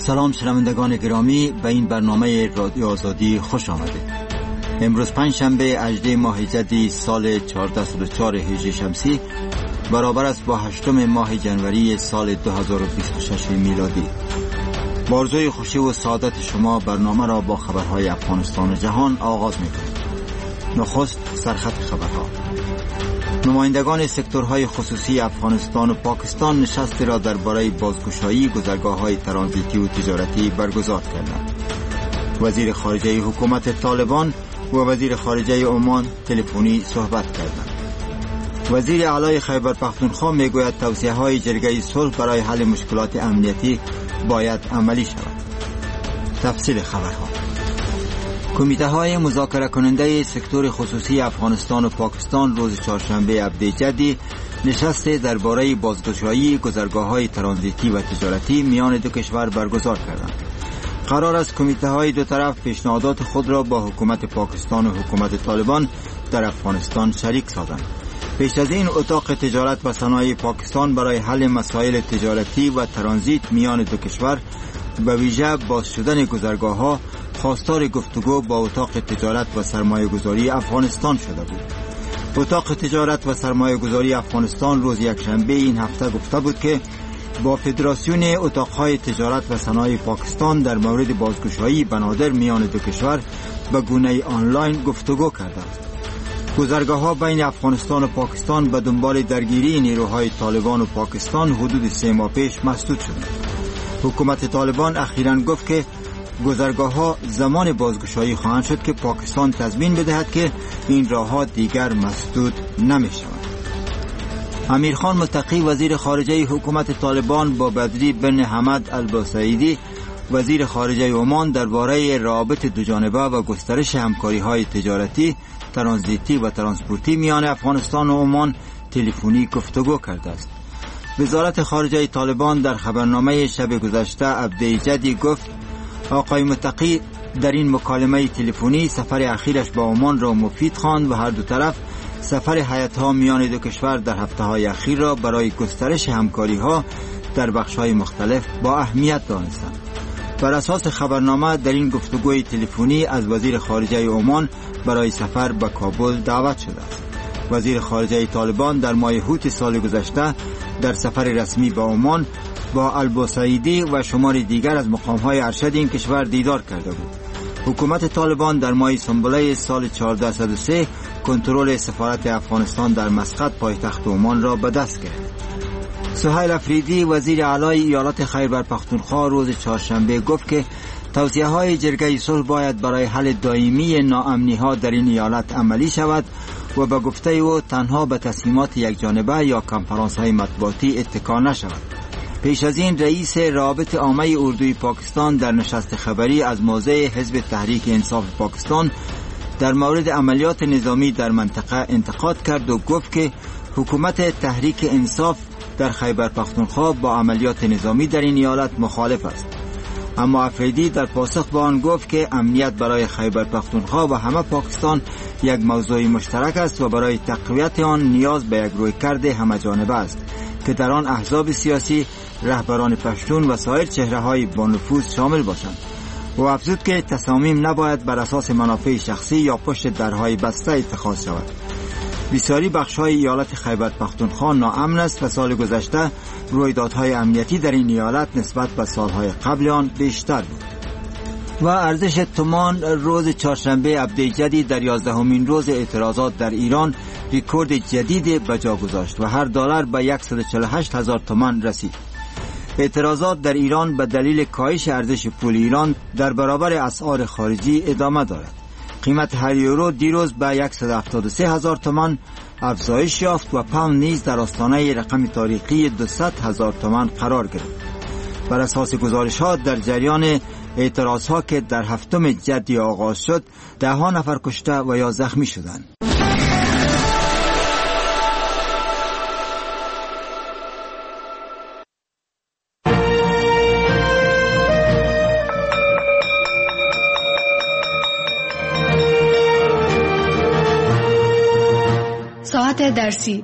سلام شنوندگان گرامی، به این برنامه رادیو آزادی خوش آمدید. امروز پنجشنبه 18 ماه جدی سال 1404 هجری شمسی برابر است با 8 ماه جنوری سال 2026 میلادی. با آرزوی خوشی و سعادت شما برنامه را با خبرهای افغانستان و جهان آغاز می‌کنیم. نخست سرخط خبرها. نمایندگان سکتورهای خصوصی افغانستان و پاکستان نشستی را درباره بازگشایی گذرگاه‌های ترانزیتی و تجارتی برگزار کردند. وزیر خارجه حکومت طالبان و وزیر خارجه عمان تلفنی صحبت کردند. وزیر اعلی خیبر پختونخوا میگوید توصیه‌های جرگه صلح برای حل مشکلات امنیتی باید عملی شود. تفصیل خبرها. کمیته های مذاکره کننده سکتور خصوصی افغانستان و پاکستان روز چهارشنبه 17 جدی نشست درباره بازگشایی گذرگاه‌های ترانزیتی و تجارتی میان دو کشور برگزار کردند. قرار است کمیته های دو طرف پیشنهادات خود را با حکومت پاکستان و حکومت طالبان در افغانستان شریک سازند. پیش از این اتاق تجارت و صنایع پاکستان برای حل مسائل تجارتی و ترانزیت میان دو کشور به ویژه باز شدن گذرگاه‌ها خواستار گفتگو با اتاق تجارت و سرمایه‌گذاری افغانستان شده بود. اتاق تجارت و سرمایه‌گذاری افغانستان روز یکشنبه این هفته گفته بود که با فدراسیون اتاق‌های تجارت و صنایع پاکستان در مورد بازگشایی بنادر میان دو کشور به گونه آنلاین گفتگو کرده است. گذرگاه‌ها بین افغانستان و پاکستان به دنبال درگیری نیروهای طالبان و پاکستان حدود 3 ماه پیش مسدود شدند. حکومت طالبان اخیراً گفت که گذرگاه‌ها زمان بازگشایی خواهند شد که پاکستان تضمین بدهد که این راه‌ها دیگر مسدود نمی‌شوند. امیرخان متقی وزیر خارجه حکومت طالبان با بدری بن حمد البوسعیدی وزیر خارجه عمان درباره روابط دوجانبه و گسترش همکاری‌های تجارتی، ترانزیتی و ترانسپورتی میان افغانستان و عمان تلفنی گفتگو کرده است. وزارت خارجه طالبان در خبرنامه شب گذشته 17 جدی گفت آقای متقی در این مکالمه تلفنی سفر اخیرش با عمان را مفید خواند و هر دو طرف سفر هیئت‌ها میان دو کشور در هفته‌های اخیر را برای گسترش همکاری‌ها در بخش‌های مختلف با اهمیت دانستند. بر اساس خبرنامه در این گفتگوی تلفنی از وزیر خارجه عمان برای سفر به کابل دعوت شده است. وزیر خارجه طالبان در ماه هوت سال گذشته در سفر رسمی به عمان با البوسعیدی و شماری دیگر از مقام‌های ارشد این کشور دیدار کرده بود. حکومت طالبان در ماه سنبله سال 1403 کنترل سفارت افغانستان در مسقط پایتخت عمان را به دست گرفت. سهیل افریدی وزیر اعلی ایالت خیبر پختونخوا روز چهارشنبه گفت که توصیه‌های جرگه صلح باید برای حل دائمی ناامنی‌ها در این ایالت عملی شود و به گفته او تنها به تصمیمات یکجانبه یا کنفرانس‌های مطبوعاتی اتکا نشود. پیش از این رئیس روابط عامه اردوی پاکستان در نشست خبری از موضع حزب تحریک انصاف پاکستان در مورد عملیات نظامی در منطقه انتقاد کرد و گفت که حکومت تحریک انصاف در خیبر پختونخوا با عملیات نظامی در این ایالت مخالف است. اما افریدی در پاسخ به آن گفت که امنیت برای خیبر پختونخوا و همه پاکستان یک موضوع مشترک است و برای تقویت آن نیاز به یک رویکرد همه‌جانبه است که در آن احزاب سیاسی، رهبران پشتون و سایر چهره‌های با نفوذ شامل باشند. و افزود که تصامیم نباید بر اساس منافع شخصی یا پشت درهای بسته اتخاذ شود. بسیاری بخش‌های ایالت خیبر پختونخوا ناامن است و سال گذشته رویدادهای امنیتی در این ایالت نسبت به سالهای قبل آن بیشتر بود. و ارزش تومان روز چهارشنبه 17 جدی در 11مین روز اعتراضات در ایران رکورد جدید به جا گذاشت و هر دلار به 148,000 تومان رسید. اعتراضات در ایران به دلیل کاهش ارزش پول ایران در برابر اسعار خارجی ادامه دارد. قیمت هر یورو دیروز به 173,000 تومان افزایش یافت و پوند نیز در آستانه رقم تاریخی 200,000 تومان قرار گرفت. بر اساس گزارش‌ها در جریان اعتراض‌ها که در 7 جدی آغاز شد 10 نفر کشته و یا زخمی شدند. ساعت درسی،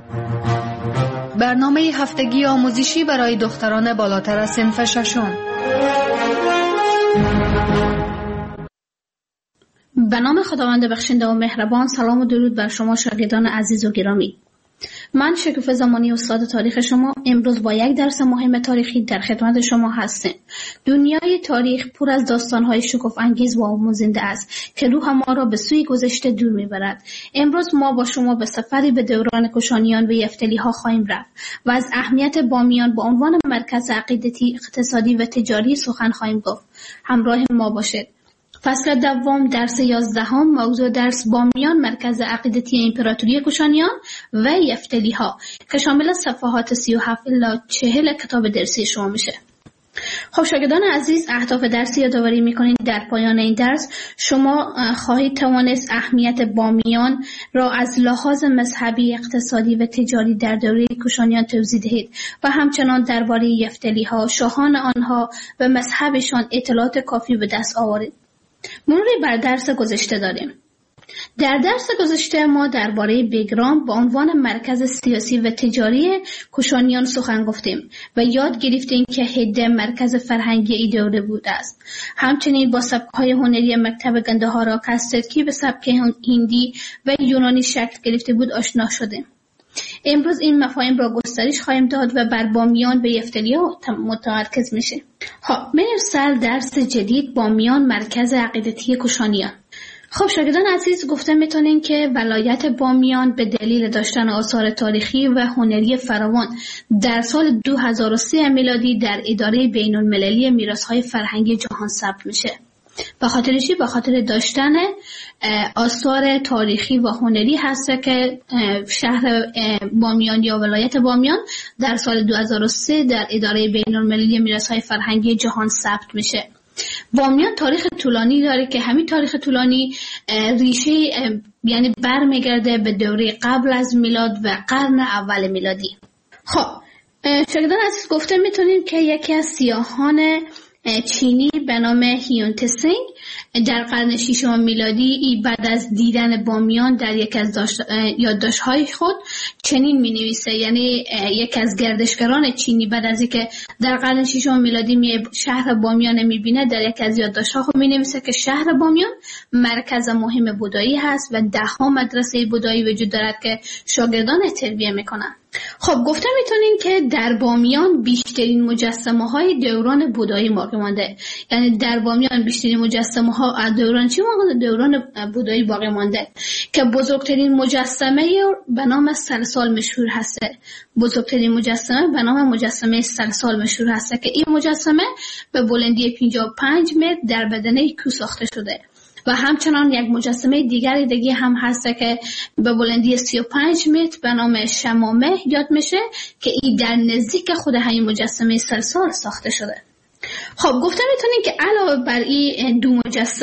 برنامه هفتگی آموزشی برای دختران بالاتر از صنف ششم. به نام خداوند بخشنده و مهربان. سلام و درود بر شما شاگردان عزیز و گرامی. من شکوفه زمانی استاد تاریخ شما امروز با یک درس مهم تاریخی در خدمت شما هستیم. دنیای تاریخ پر از داستان‌های شگفت انگیز و آموزنده است که روح ما را به سوی گذشته دور می‌برد. امروز ما با شما به سفری به دوران کوشانیان و یفتلی‌ها خواهیم رفت و از اهمیت بامیان به عنوان مرکز عقیدتی، اقتصادی و تجاری سخن خواهیم گفت. همراه ما باشید. فصل دوم درس 11 موضوع درس بامیان مرکز عقیدتی امپراتوری کوشانیان و یفتلی‌ها که شامل صفحات 37 الی 40 کتاب درسی شما میشه. خب شاگردان عزیز، اهداف درسی یادآوری میکنید. در پایان این درس شما خواهید توانست اهمیت بامیان را از لحاظ مذهبی، اقتصادی و تجاری در دوره کوشانیان توضیح دهید و همچنان درباره یفتلی‌ها، شاهان آنها و مذهبشان اطلاعات کافی به دست آورید. مروری بر درس گذشته داریم. در درس گذشته ما درباره بگرام به عنوان مرکز سیاسی و تجاری کوشانیان سخن گفتیم و یاد گرفتیم که هده مرکز فرهنگی این دوره بوده است. همچنین با سبک‌های هنری مکتب گندهارا که از ترکیب سبک هندی و یونانی شکل گرفته بود آشنا شدیم. امروز این مفاهیم را گسترش خواهیم داد و بر بامیان به یفتلی‌ها متمرکز میشه. خب میرسل درس جدید بامیان مرکز عقیدتی کوشانیان. خب شاگردان عزیز، گفته میتونین که ولایت بامیان به دلیل داشتن آثار تاریخی و هنری فراوان در سال 2003 میلادی در اداره بین المللی میراث‌های فرهنگی جهان ثبت میشه. به خاطر چی؟ به خاطر داشتن آثار تاریخی و هنری هست که شهر بامیان یا ولایت بامیان در سال 2003 در اداره بین المللی میراث‌های فرهنگی جهان ثبت میشه. بامیان تاریخ طولانی داره که همین تاریخ طولانی ریشه یعنی برمیگرده به دوره قبل از میلاد و قرن اول میلادی. خب شاگردان عزیز، گفته میتونیم که یکی از سیاهان چینی به نام هیون تسینگ در قرن 6 میلادی بعد از دیدن بامیان در یک از یادداشت‌های خود چنین می‌نویسه، یعنی یک از گردشگران چینی بعد از اینکه در قرن 6 میلادی شهر بامیان می‌بینه در یک از یادداشت‌ها خود می‌نویسه که شهر بامیان مرکز مهم بودایی هست و 10 مدرسه بودایی وجود دارد که شاگردان تربیت می‌کنند. خب گفته میتونین که در بامیان بیشترین مجسمه های دوران بودایی باقی مانده. یعنی در بامیان بیشترین مجسمه ها از دوران چی مانده؟ دوران بودایی باقی مانده که بزرگترین مجسمه به نام سلسال مشهور هسته. بزرگترین مجسمه به نام مجسمه سلسال مشهور هسته که این مجسمه به بلندی 55 متر در بدنه کوه ساخته شده. و همچنان یک مجسمه دیگه هم هست که به بلندی 35 متر به نام شمامه یاد میشه که این در نزدیک خود همین مجسمه سلسال ساخته شده. خب گفته میتونین که علاوه بر این دو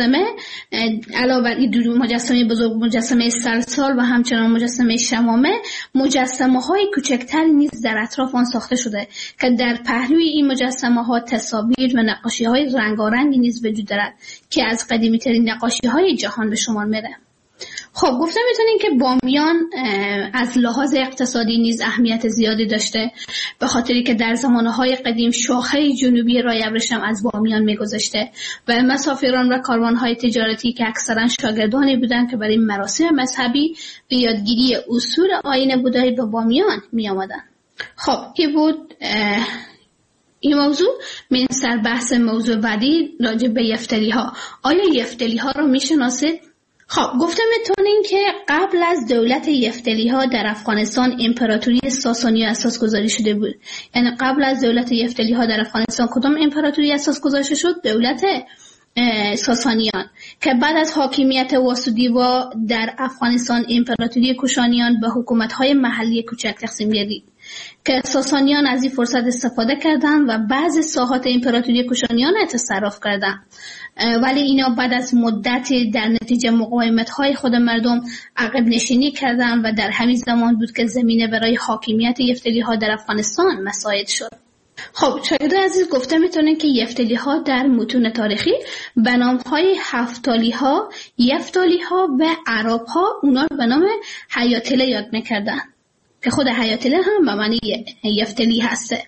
مجسمه بزرگ، مجسمه سلسال و همچنان مجسمه شمامه، مجسمه های کوچکتر نیز در اطراف آن ساخته شده که در پهلوی این مجسمه ها تصاویر و نقاشی های رنگارنگی نیز وجود دارد که از قدیمی ترین نقاشی های جهان به شمار میره. خب گفته میتونین که بامیان از لحاظ اقتصادی نیز اهمیت زیادی داشته به خاطری که در زمانهای قدیم شاخه جنوبی راه ابریشم از بامیان میگذشته و مسافران و کاروانهای تجارتی که اکثرا شاگردانی بودند که برای مراسم مذهبی به یادگیری اصول آیین بودایی به بامیان می آمدند. خب این بود این موضوع. من سر بحث موضوع بعدی راجع به یفتلی‌ها. آیا یفتلی‌ها رو میشناسید؟ خب گفته میتونین که قبل از دولت یفتلی‌ها در افغانستان امپراتوری ساسانی اساس گذاری شده بود. یعنی قبل از دولت یفتلی‌ها در افغانستان کدام امپراتوری اساس گذاشته شد؟ دولت ساسانیان که بعد از حاکمیت واسودیوا در افغانستان امپراتوری کوشانیان به حکومت‌های محلی کوچک تقسیم گردید که ساسانیان از این فرصت استفاده کردند و بعضی ساحات امپراتوری کوشانیان تصرف کردند. ولی اینا بعد از مدتی در نتیجه مقاومت‌های خود مردم عقب نشینی کردند و در همین زمان بود که زمینه برای حاکمیت یفتلی‌ها در افغانستان مساعد شد. خب شاگردان عزیز، گفته میتونن که یفتلی‌ها در متون تاریخی به نام‌های هفتالی‌ها، یفتالی‌ها و عرب‌ها اونا به نام حیاتله یاد میکردن که خود حیاتله هم به معنی یفتلی هسته.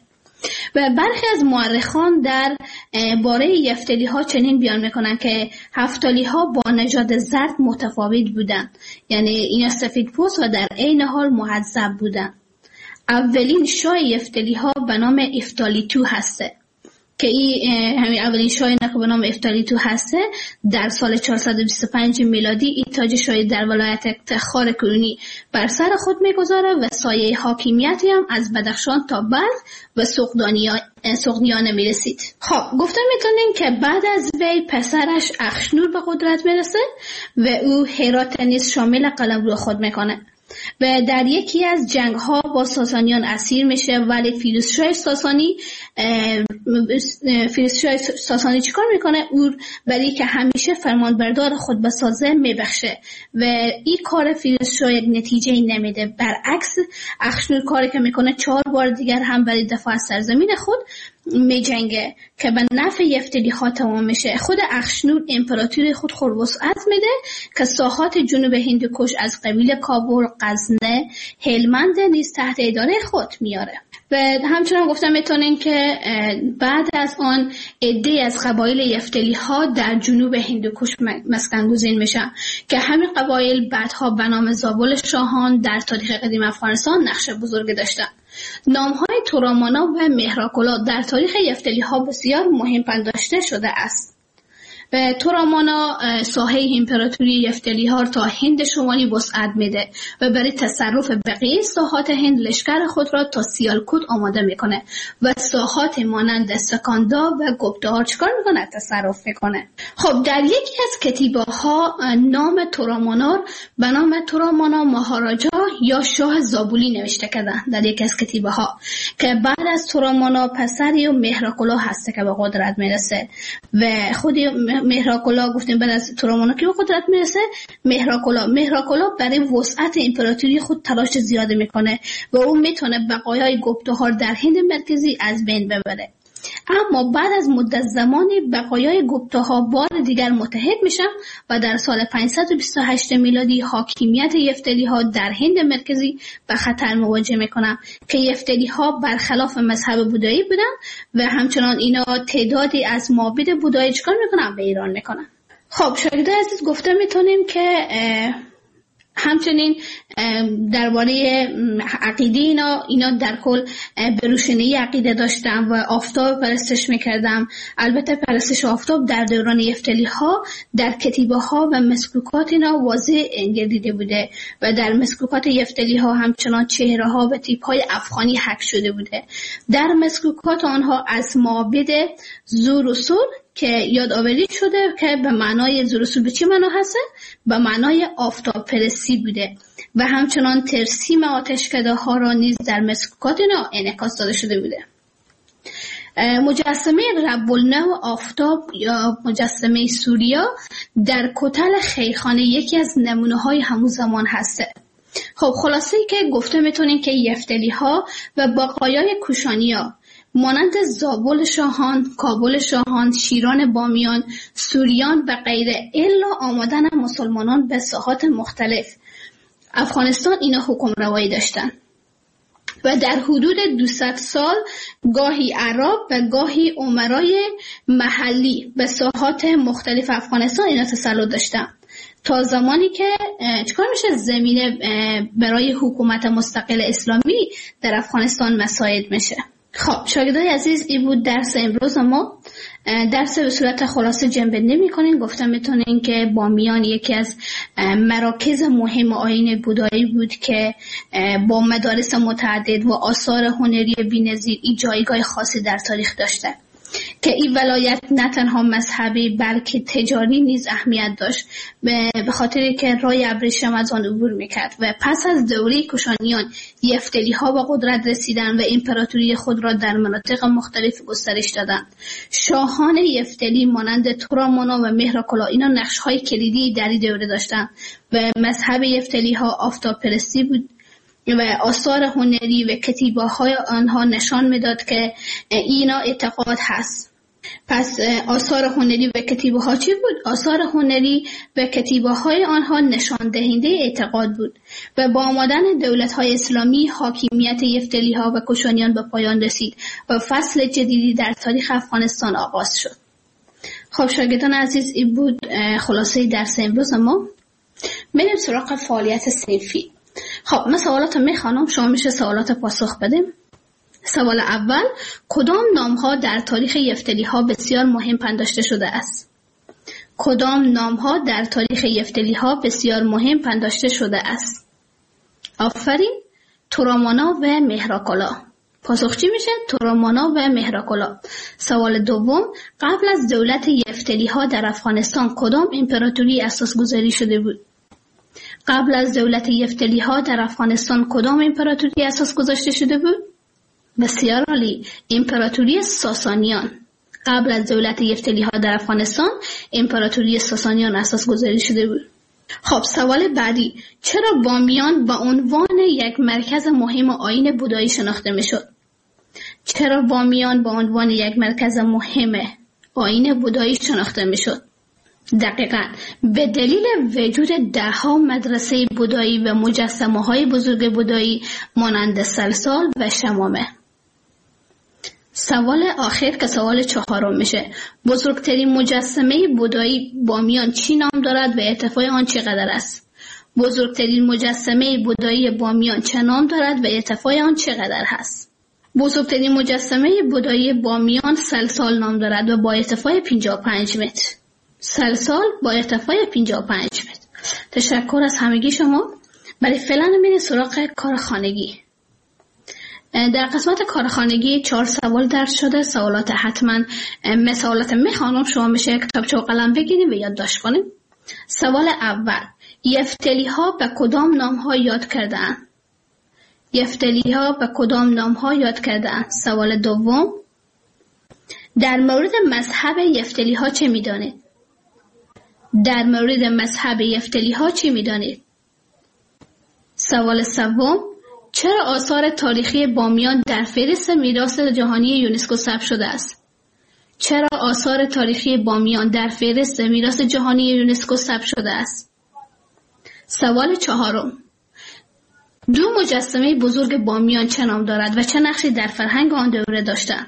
و برخی از مورخان در باره یفتلی ها چنین بیان میکنن که هفتالی ها با نژاد زرد متفاوت بودن، یعنی اینا سفید پوست و در عین حال مهذب بودن. اولین شاه یفتلی ها به نام افتالیتو هسته که همین اولین شاهی که به نام افتالیتو هسته در سال 425 میلادی این تاج شاهی در ولایت تخار کنونی بر سر خود میگذاره و سایه حاکمیتی هم از بدخشان تا بلخ و سغدیانه میرسید. خب گفتم میتونیم که بعد از وی پسرش اخشنور به قدرت میرسه و او هرات نیز شامل قلمرو خود میکنه و در یکی از جنگ ها با ساسانیان اسیر میشه، ولی فیروزشاه ساسانی چیکار میکنه؟ او برای که همیشه فرمانبردار خود بسازه میبخشه و این کار فیروزشاه یک نتیجه نمیده. برعکس اخشنور کاری که میکنه 4 بار دیگر هم برای دفاع از سرزمین خود میجنگه که به نفع یفتلی ها تمام میشه. خود اخشنور امپراتوری خود وسعت میده که ساحات جنوب هندوکش از قبیل کابل، غزنه، هلمند نیز تحت اداره خود میاره. و همچنان گفتم میتونین که بعد از آن عده‌ای از قبایل یفتلی ها در جنوب هندوکش مسکن گزین میشن که همین قبایل بعدها به نام زابل شاهان در تاریخ قدیم افغانستان نقش بزرگ داشتن. نامهای تورامانا و مهراکلا در تاریخ یفتلی ها بسیار مهم پنداشته شده است. تورامانا ساحه امپراتوری یفتلی ها تا هند شمالی وسعت میده و برای تصرف بقیه ساحات هند لشکر خود را تا سیالکوت آماده میکنه و ساحات مانند سکاندا و گپتا چیکار میکنه؟ تصرف میکنه. خب در یکی از کتیبه ها نام تورامانا به نام تورامانا مهاراجا یا شاه زابولی نوشته کردن در یکی از کتیبه ها که بعد از تورامانا پسری و مهراکلا هسته که به قدرت میرسه و خود مهراکلا گفتیم بعد از تورامانا که به قدرت میرسه مهراکلا برای وسعت امپراتوری خود تلاش زیاده میکنه و اون میتونه بقایای گپتاها در هند مرکزی از بین ببره. اما بعد از مدت زمانی بقایای گپتاها بار دیگر متحد میشن و در سال 528 میلادی حاکمیت یفتلی ها در هند مرکزی به خطر مواجه میکنن که یفتلی ها برخلاف مذهب بودایی بودن و همچنان اینا تعدادی از معابد بودایی چکار میکنن؟ به ایران میکنن. خب شاگردای عزیز گفته میتونیم که همچنین درباره عقیده اینا در کل به روشنی عقیده داشتن و آفتاب پرستش میکردن. البته پرستش آفتاب در دوران یفتلی ها در کتیبه ها و مسکوکات اینا واضح گردیده بوده و در مسکوکات یفتلی ها همچنان چهره ها و تیپ های افغانی حک شده بوده. در مسکوکات آنها از معابد زورسور که یادآوری شده که به معنای زورسور به چی معنا هست؟ به معنای آفتاب پرستی بوده و همچنان ترسیم آتشکده ها را نیز در مسکوکات اینا انعکاس داده شده بوده. مجسمه رب النو آفتاب یا مجسمه سوریا در کتل خیخانه یکی از نمونه های همون زمان هسته. خب خلاصه ای که گفته میتونین که یفتلی ها و بقایای کوشانی ها مانند زابل شاهان، کابل شاهان، شیران بامیان، سوریان و غیره الا آمدن مسلمانان به ساحات مختلف افغانستان اینا حکم روایی داشتن و در حدود 200 سال گاهی عرب و گاهی امرای محلی به ساحات مختلف افغانستان اینا تسلط داشتن تا زمانی که چکار میشه زمینه برای حکومت مستقل اسلامی در افغانستان مساعد میشه. خب شاگردای عزیز این بود درس امروز ما. درس به صورت خلاصه جنبندی میکنیم. گفتم میتونین که بامیان یکی از مراکز مهم آیین بودایی بود که با مدارس متعدد و آثار هنری بی‌نظیر این جایگاه خاصی در تاریخ داشته که این ولایت نه تنها مذهبی بلکه تجاری نیز اهمیت داشت به خاطر که راه ابریشم از آن عبور میکرد و پس از دوره کوشانیان یفتلی ها به قدرت رسیدن و امپراتوری خود را در مناطق مختلف گسترش دادند. شاهان یفتلی مانند تورامانا و مهراکلا اینا نقش های کلیدی در این دوره داشتند و مذهب یفتلی ها آفتاب پرستی بود و آثار هنری و کتیبه های آنها نشان میداد که اینا اعتقاد هست پس آثار هنری و کتیبه ها چی بود؟ آثار هنری و کتیبه های آنها نشان دهنده اعتقاد بود و با آمدن دولت های اسلامی حاکمیت یفتلی ها و کوشانیان به پایان رسید و فصل جدیدی در تاریخ افغانستان آغاز شد. خب شاگردان عزیز، این بود خلاصه درس امروز ما. میریم سراغ فعالیت صنفی. خب من سوالات میخوانم، شما میشه سوالات پاسخ بدیم. سوال اول: کدام نام‌ها در تاریخ یفتلی‌ها بسیار مهم پنداشته شده است؟ کدام نام‌ها در تاریخ یفتلی‌ها بسیار مهم پنداشته شده است؟ آفرین. تورامانا و مهراکالا. پاسخ چی میشه؟ تورامانا و مهراکالا. سوال دوم: قبل از دولت یفتلی‌ها در افغانستان کدام امپراتوری اساس گذاری شده بود؟ قبل از دولت یفتلی‌ها در افغانستان کدام امپراتوری اساس گذاشته شده بود؟ بسیار عالی، امپراتوری ساسانیان. قبل از دولت یفتلی‌ها در افغانستان امپراتوری ساسانیان اساس گذاری شده بود. خب سوال بعدی: چرا بامیان به عنوان یک مرکز مهم آیین بودایی شناخته میشد؟ چرا بامیان به عنوان یک مرکز مهم آیین بودایی شناخته میشد؟ دقیقاً به دلیل وجود ده‌ها مدرسه بودایی و مجسمه‌های بزرگ بودایی مانند سلسال و شمامه. سوال آخر که سوال 4 میشه: بزرگترین مجسمه بودایی بامیان چی نام دارد و ارتفاع آن چقدر است؟ بزرگترین مجسمه بودایی بامیان چه نام دارد و ارتفاع آن چقدر است؟ بزرگترین مجسمه بودایی بامیان سلسال نام دارد و با ارتفاع 55 متر. سلسال با ارتفاع 55 متر. تشکر از همگی شما. برای فعلا میریم سراغ کارخانگی. در قسمت کارخانگی 4 سوال درس شده. سوالات حتما مثالات میخوانم، شما میشه کتابچه و قلم بگیریم و یادداشت کنیم. سوال اول: یفتلی‌ها به کدام نام‌ها یاد کرده‌اند؟ یفتلی‌ها به کدام نام‌ها یاد کرده‌اند؟ سوال دوم: در مورد مذهب یفتلی‌ها چه می‌دانید؟ در مورد مذهب یفتلی‌ها چه می‌دانید؟ سوال سوم: چرا آثار تاریخی بامیان در فهرست میراث جهانی یونسکو ثبت شده است؟ چرا آثار تاریخی بامیان در فهرست میراث جهانی یونسکو ثبت شده است؟ سوال 4: 2 مجسمه بزرگ بامیان چه نام دارد و چه نقشی در فرهنگ آن دوره داشتند؟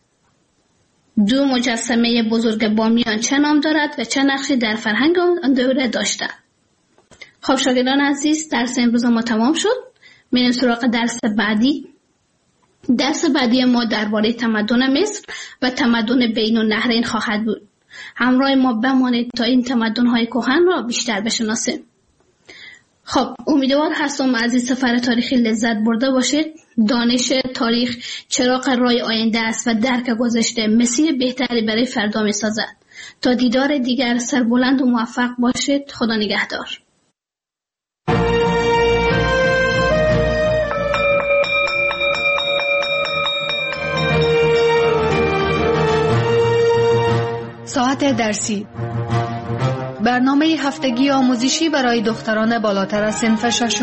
2 مجسمه بزرگ بامیان چه نام دارد و چه نقشی در فرهنگ آن دوره داشتند؟ خب شاگردان عزیز، درس امروز ما تمام شد. میریم سراغ درس بعدی. درس بعدی ما درباره تمدن مصر و تمدن بین النهرین خواهد بود. همراه ما بمانید تا این تمدن‌های کهن را بیشتر بشناسیم. خب امیدوار هستم از این سفر تاریخی لذت برده باشید. دانش تاریخ چراغ راه آینده است و درک گذشته مسیر بهتری برای فردا می‌سازد. تا دیدار دیگر، سربلند و موفق باشید. خدا نگهدار. ساعت درسی، برنامه هفتگی آموزشی برای دختران بالاتر از صنف 6.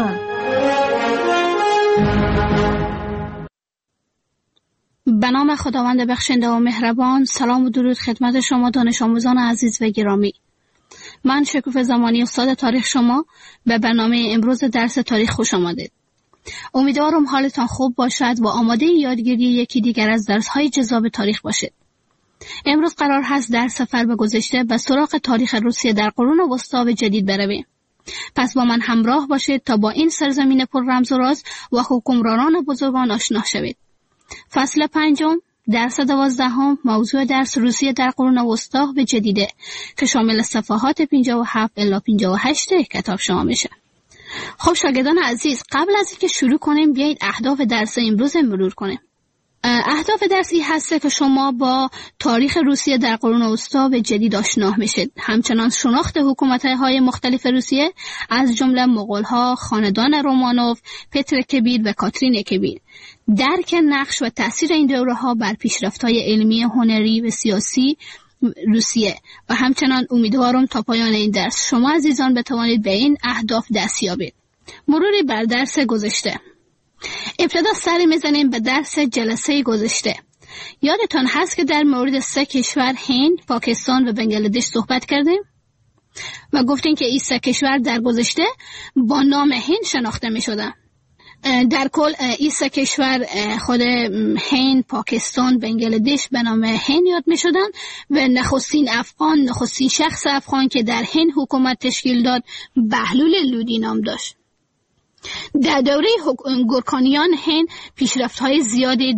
به نام خداوند بخشنده و مهربان. سلام و درود خدمت شما دانش آموزان عزیز و گرامی. من شکوفه زمانی استاد تاریخ شما به برنامه امروز درس تاریخ خوش آمدید. امیدوارم حالتان خوب باشد و آماده یادگیری یکی دیگر از درس‌های جذاب تاریخ باشید. امروز قرار هست در سفر به گذشته به سراغ تاریخ روسیه در قرون وسطی و جدید برویم. پس با من همراه باشید تا با این سرزمین پر رمز و راز و حکمرانان بزرگان آشنا شوید. فصل 5، درس 12، موضوع درس روسیه در قرون وسطی و جدیده که شامل صفحات 57 الی 58 کتاب شما میشه. خب شاگردان عزیز، قبل از اینکه شروع کنیم بیایید اهداف درس امروز مرور کنیم. اهداف درسی هست که شما با تاریخ روسیه در قرون وسطی و جدید آشنا میشید. همچنان شناخت حکومت‌های مختلف روسیه از جمله مغول‌ها، خاندان رومانوف، پتر کبیر و کاترین کبیر. درک نقش و تأثیر این دوره‌ها بر پیشرفت‌های علمی، هنری و سیاسی روسیه و همچنان امیدوارم تا پایان این درس شما عزیزان بتوانید به این اهداف دست یابید. مروری بر درس گذشته. ابتدا سری میزنیم به درس جلسه گذشته. یادتان هست که در مورد 3 کشور هند، پاکستان و بنگلادش صحبت کردیم و گفتیم که این 3 کشور در گذشته با نام هند شناخته می شدن. در کل این 3 کشور خود هند، پاکستان، بنگلادش به نام هند یاد می شدن و نخستین شخص افغان که در هند حکومت تشکیل داد بهلول لودی نام داشت. در دوره گورکانیان هند پیشرفت‌های زیادی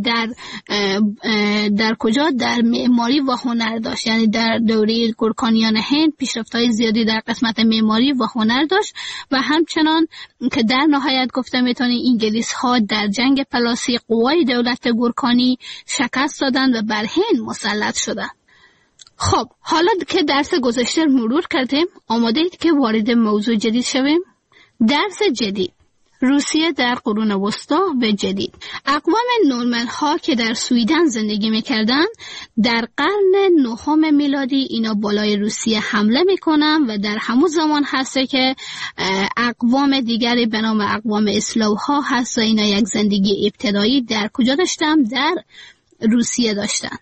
در معماری و هنر داشت. یعنی در دوره گورکانیان هند پیشرفت‌های زیادی در قسمت معماری و هنر داشت و همچنان که در نهایت گفته میتونیم انگلیس‌ها در جنگ پلاسی قوای دولت گورکانی شکست دادند و بر هند مسلط شدند. خب حالا که درس گذشته مرور کردیم، آماده اید که وارد موضوع جدید شویم؟ درس جدید: روسیه در قرون وسطی و جدید. اقوام نورمن ها که در سویدن زندگی میکردن در قرن 9 میلادی اینا بالای روسیه حمله میکنن و در همون زمان هسته که اقوام دیگری به نام اقوام اسلو ها هست و اینا یک زندگی ابتدایی در کجا داشتن؟ در روسیه داشتن.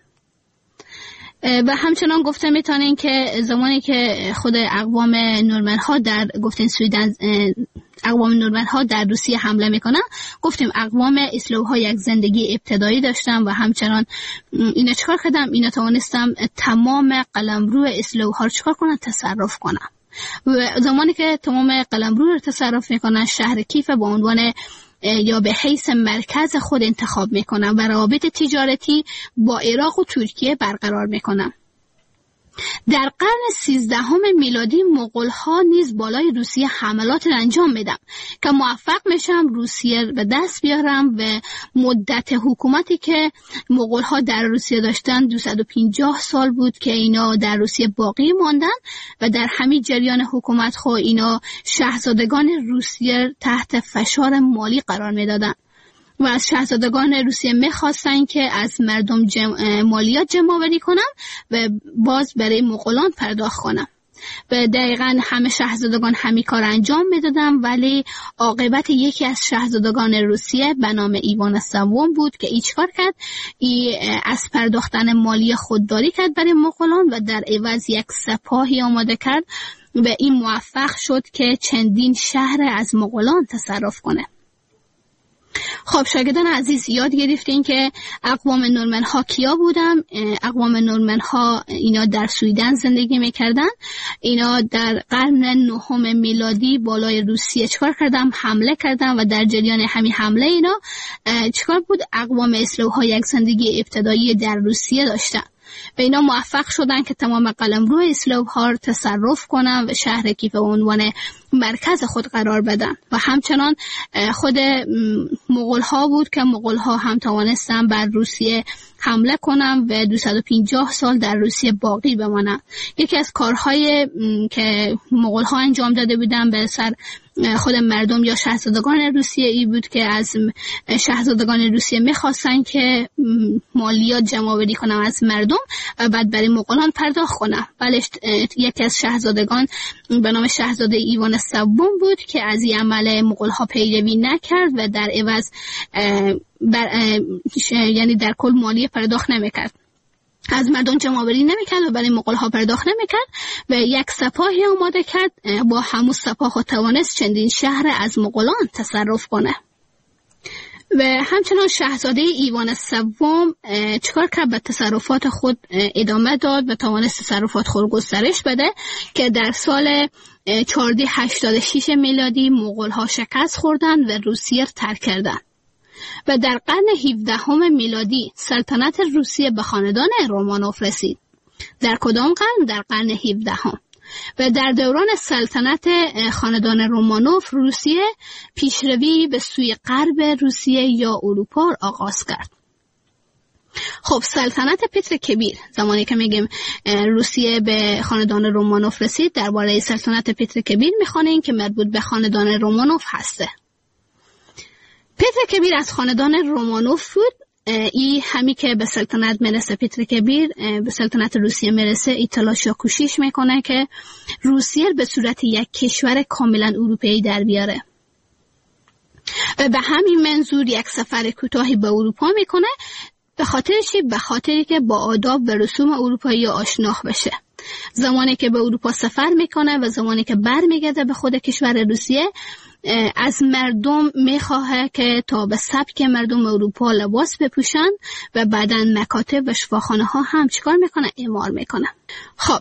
و همچنان گفته میتونین که زمانی که خود اقوام نورمن ها در گفتین سویدن اقوام نورمن ها در روسیه حمله میکنن، گفتیم اقوام اسلوها یک زندگی ابتدایی داشتن و همچنان اینا چکار کردن؟ اینا توانستن تمام قلمرو اسلوها رو چکار کنن؟ تصرف کنن. و زمانی که تمام قلمرو رو تصرف میکنن، شهر کیف به عنوان یا به حیث مرکز خود انتخاب میکنن و روابط تجارتی با عراق و ترکیه برقرار میکنن. در قرن 13 میلادی مغول‌ها نیز بالای روسیه حملات انجام میدن که موفق میشن روسیه به دست بیارن و مدت حکومتی که مغول‌ها در روسیه داشتن 250 سال بود که اینا در روسیه باقی ماندن و در همین جریان حکومت خود اینا شاهزادگان روسیه تحت فشار مالی قرار میدادن و از شاهزادگان روسیه میخواستن که از مردم مالیات جمع‌آوری کنن و باز برای مغولان پرداخت کنن. و دقیقاً همه شاهزادگان همین کار انجام میدادن، ولی عاقبت یکی از شاهزادگان روسیه به نام ایوان سوم بود که ایچ کار کرد؟ از پرداختن مالی خودداری کرد برای مغولان و در عوض یک سپاهی آماده کرد و این موفق شد که چندین شهر از مغولان تصرف کنه. خب شاگردان عزیز، یاد گرفتین که اقوام نورمن ها کیا بودن؟ اقوام نورمن ها اینا در سویدن زندگی میکردن. اینا در قرن 9 میلادی بالای روسیه چکار کردن؟ حمله کردن و در جریان همین حمله اینا چکار بود؟ اقوام اسلوها یک زندگی ابتدایی در روسیه داشتن و اینا موفق شدن که تمام قلمرو اسلوها رو تصرف کنن و شهر کیف به عنوان مرکز خود قرار بدن. و همچنان خود مغول ها بود که مغول ها هم توانستن بر روسیه حمله کنن و 250 سال در روسیه باقی بمانن. یکی از کارهای که مغول ها انجام داده بودن به سر خود مردم یا شاهزادگان روسیه ای بود که از شاهزادگان روسیه میخواستن که مالیات جمع‌آوری کنن از مردم و بعد برای مغولان پرداخت کنن. ولی یکی از شاهزادگان به نام شاهزاده ایوان سوم بود که از این عمل مغول‌ها پیروی نکرد و در عوض یعنی در کل مالیه پرداخت نمیکرد، از مردم جمع‌آوری نمیکرد و برای مغول‌ها پرداخت نمیکرد و یک سپاهی آماده کرد. با همون سپاه توانست چندین شهر از مغولان تصرف کنه. و همچنان شاهزاده ایوان سوم چکار کرد؟ به تصرفات خود ادامه داد و توانست تصرفات خود گسترش بده که در سال 1486 میلادی مغول‌ها شکست خوردن و روسیه ترک کردند. و در قرن 17 میلادی سلطنت روسیه به خاندان رومانوف رسید. در کدام قرن؟ در قرن 17. و در دوران سلطنت خاندان رومانوف روسیه پیشروی به سوی غرب روسیه یا اروپا آغاز کرد. خب سلطنت پتر کبیر، زمانی که میگیم روسیه به خاندان رومانوف رسید، درباره سلطنت پتر کبیر میخوانیم که مربوط به خاندان رومانوف هسته. پتر کبیر از خاندان رومانوف بود. ای همی که به سلطنت میرسه، پتر کبیر به سلطنت روسیه میرسه، ای تلاش یا کوشش میکنه که روسیه به صورت یک کشور کاملا اروپایی در بیاره و به همین منظور یک سفر کوتاهی به اروپا میکنه به خاطر چی؟ به خاطری که با آداب و رسوم اروپایی آشنا بشه. زمانی که به اروپا سفر میکنه و زمانی که برمیگرده به خود کشور روسیه، از مردم میخواه که تا به سبک مردم اروپا لباس بپوشن و بعداً مکاتب و شفاخانه ها هم چیکار میکنه؟ اعمار میکنه. خب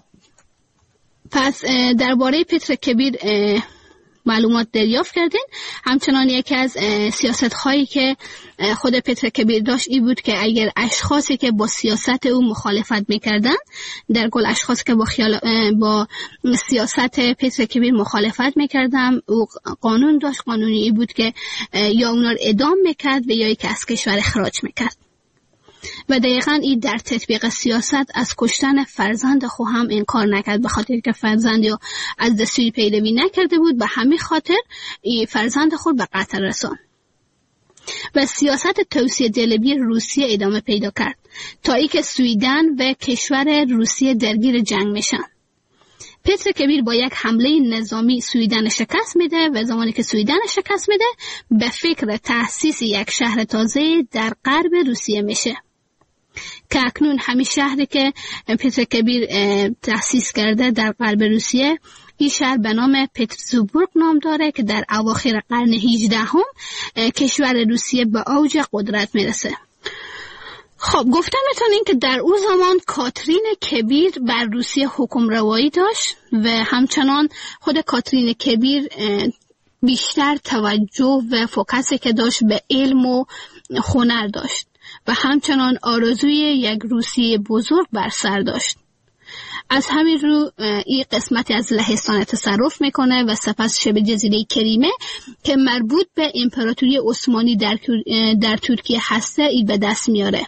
پس درباره پتر کبیر معلومات دریافت کردین. همچنان یکی از سیاست هایی که خود پتر کبیر داشت این بود که اگر اشخاصی که با سیاست او مخالفت میکردن، در کل اشخاصی که با سیاست پتر کبیر مخالفت میکردن، او قانون داشت. قانونی این بود که یا اونا رو اعدام میکرد و یا یک از کشور اخراج میکرد. و دقیقاً این در تطبیق سیاست از کشتن فرزند خود هم انکار نکرد، به خاطر که فرزند یا از دستوری پیروی نکرده بود، به همین خاطر این فرزند خود به قتل رساند. و سیاست توسعه طلبی روسیه ادامه پیدا کرد تا اینکه سویدن و کشور روسیه درگیر جنگ میشن. پتر کبیر با یک حمله نظامی سویدن شکست میده و زمانی که سویدن شکست میده به فکر تأسیس یک شهر تازه در غرب روسیه میشه که اکنون همین شهری که پتر کبیر تأسیس کرده در غرب روسیه، این شهر به نام پترزبورگ نام داره که در اواخر قرن 18 کشور روسیه به اوج قدرت میرسه. خب گفتم میتونین که در اون زمان کاترین کبیر بر روسیه حکم روایی داشت و همچنان خود کاترین کبیر بیشتر توجه و فوکسی که داشت به علم و هنر داشت و همچنان آرزوی یک روسیه بزرگ بر سر داشت. از همین رو این قسمتی از لهستان تصرف میکنه و سپس شبه جزیره کریمه که مربوط به امپراتوری عثمانی در ترکیه هسته ای به دست میاره.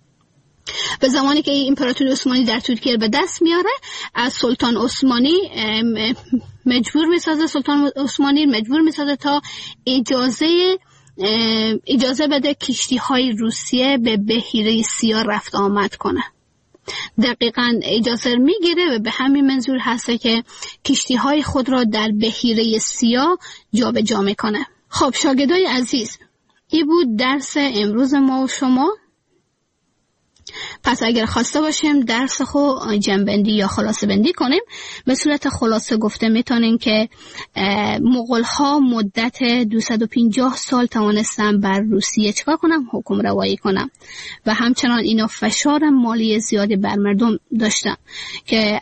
به زمانی که این امپراتوری عثمانی در ترکیه به دست میاره، از سلطان عثمانی مجبور میسازه تا اجازه بده کشتی های روسیه به بحیره سیاه رفت آمد کنه. دقیقاً اجازه میگیره و به همین منظور هسته که کشتی های خود را در بحیره سیاه جابجا میکنه. خب شاگردای عزیز، این بود درس امروز ما و شما. پس اگر خواسته باشیم درس خو جمع‌بندی یا خلاصه بندی کنیم، به صورت خلاصه گفته میتونیم که مغول ها مدت 250 سال توانستن بر روسیه چکار کنن؟ حکم روایی کنن و همچنان اینا فشار مالی زیادی بر مردم داشتن که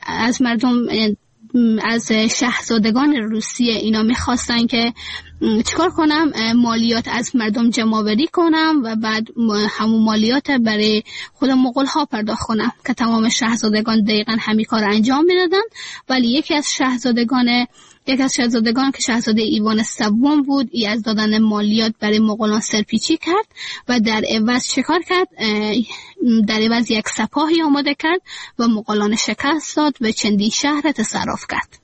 از شاهزادگان روسیه اینا میخواستن که چیکار کنم؟ مالیات از مردم جمع‌آوری کنم و بعد همون مالیات برای خود مغول ها پرداخت کنم که تمام شاهزادگان دقیقاً همین کار انجام میدادن. ولی یکی از شاهزادگان که شاهزاده ایوان سوم بود، ای از دادن مالیات برای مغولان سرپیچی کرد و در عوض چیکار کرد؟ در عوض یک سپاهی آماده کرد و مغولان شکست داد و چندین شهر تصرف کرد.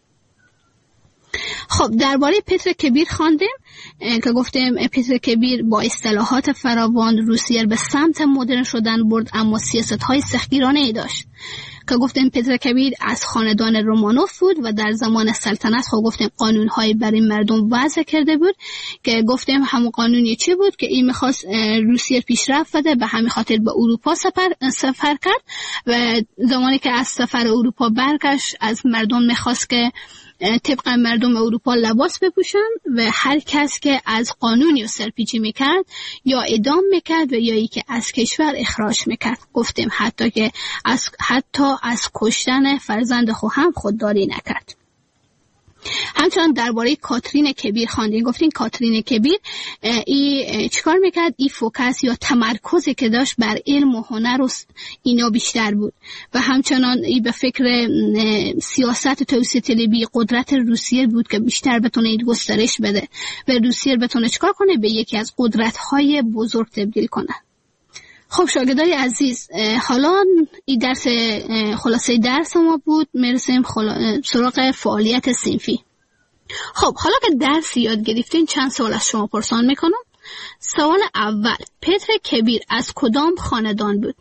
خب درباره پتر کبیر خواندیم که گفتیم پتر کبیر با اصطلاحات فراوان روسیه به سمت مدرن شدن برد، اما سیاست‌های سختگیرانه‌ای داشت که گفتیم پتر کبیر از خاندان رومانوف بود و در زمان سلطنت خب گفتیم قانون‌های برای مردم وضع کرده بود که گفتیم همون قانونی چی بود که این می‌خواست روسیه پیشرفت بده، به همین خاطر به اروپا سفر کرد و زمانی که از سفر اروپا برگشت از مردم می‌خواست که طبق مردم اروپا لباس بپوشن و هر کس که از قانونی و سرپیچی میکرد یا اعدام میکرد و یا ای که از کشور اخراج میکرد. گفتیم حتی از کشتن فرزند خود هم خودداری نکرد. همچنان درباره کاترین کبیر خواندیم. گفتیم کاترین کبیر ای چیکار میکرد؟ ای فوکس یا تمرکزی که داشت بر علم و هنر و اینا بیشتر بود و همچنان ای به فکر سیاست توسعه طلبی قدرت روسیه بود که بیشتر بتونه گسترش بده و روسیه بتونه چیکار کنه؟ به یکی از قدرت‌های بزرگ تبدیل کنه. خب شاگردای عزیز، حالا این درس خلاصه درس ما بود، میرسیم سراغ فعالیت صنفی. خب حالا که درس یاد گرفتین چند سوال از شما پرسان میکنم. سوال اول، پتر کبیر از کدام خاندان بود؟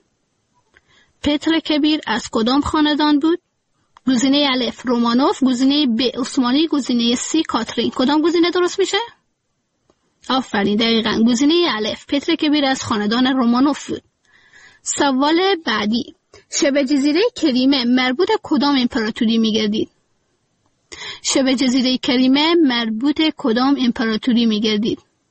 پتر کبیر از کدام خاندان بود؟ گزینه الف رومانوف، گزینه ب عثمانی، گزینه سی کاترین. کدام گزینه درست میشه؟ آفرین، دقیقاً گزینه الف. پتر کبیر از خاندان رومانوف بود. سوال بعدی: شبه جزیره کریمه مربوط کدام امپراتوری می‌گردید؟ شبه جزیره کریمه مربوط کدام امپراتوری می‌گردید؟